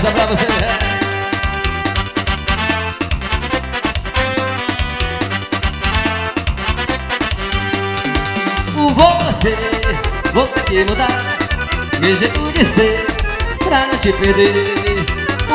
Essa é pra você. Vou ter que mudar meu jeito de ser pra não te perder.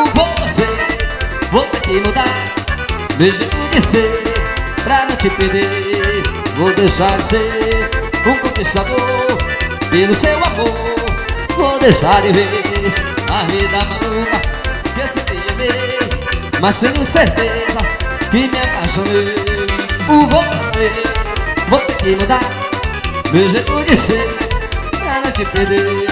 Vou ter que mudar meu jeito de ser pra não te perder. Vou deixar de ser um conquistador pelo seu amor. Vou deixar de vez a vida maluca que eu sempre amei, mas tenho certeza que me apaixonei. Vou ter que mudar meu jeito de ser pra não te perder.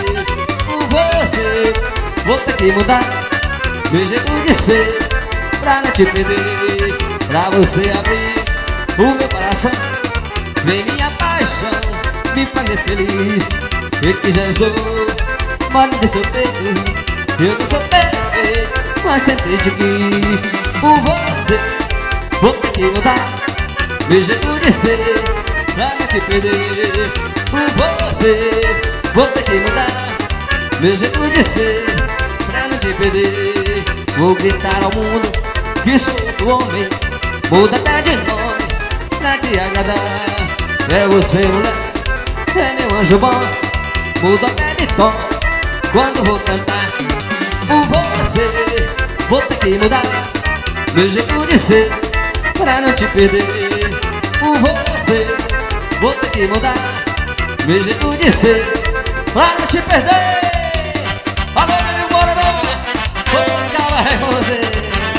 Vou ter que mudar meu jeito de ser pra não te perder. Pra você abrir o meu coração, vem minha paixão me fazer feliz. Eu que já estou morando de seu peito, eu não sou perfeito, mas sempre te quis. Vou ter que mudar meu jeito de ser pra não te perder. Vou ter que mudar meu jeito de ser pra não te perder. Vou gritar ao mundo que sou outro homem, muda até de nome pra te agradar. É você, mulher, é meu anjo bom, muda até de tom quando vou cantar. Vou ter que mudar meu jeito de ser pra não te perder. Vou ter que mudar meu jeito de ser pra não te perder. Alô, meu Mororó, vou acabar com você.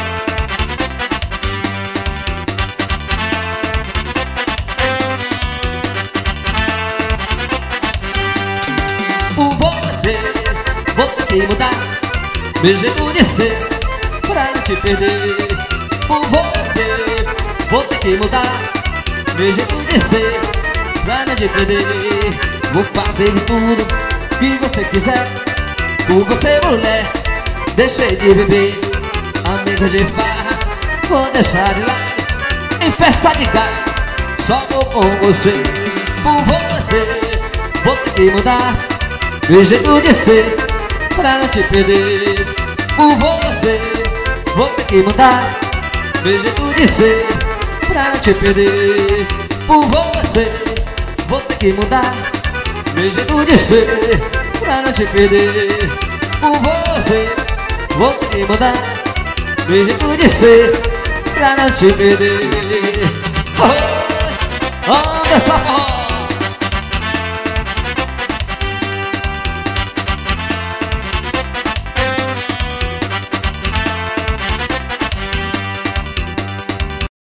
Vou ter que mudar meu jeito de ser pra não te perder. Vou ter que mudar meu jeito de ser pra não te perder. Vou fazer de tudo que você quiser, por você, mulher, deixei de beber. Amiga de farra, vou deixar de lado. Em festa de galo, só vou com você. Vou ter que mudar meu jeito de ser pra não te perder. Vou ter que mudar meu jeito de ser pra não te perder. Vou ter que mudar meu jeito de ser pra não te perder. Vou ter que mudar meu jeito de ser pra não te perder. Anda essa forró.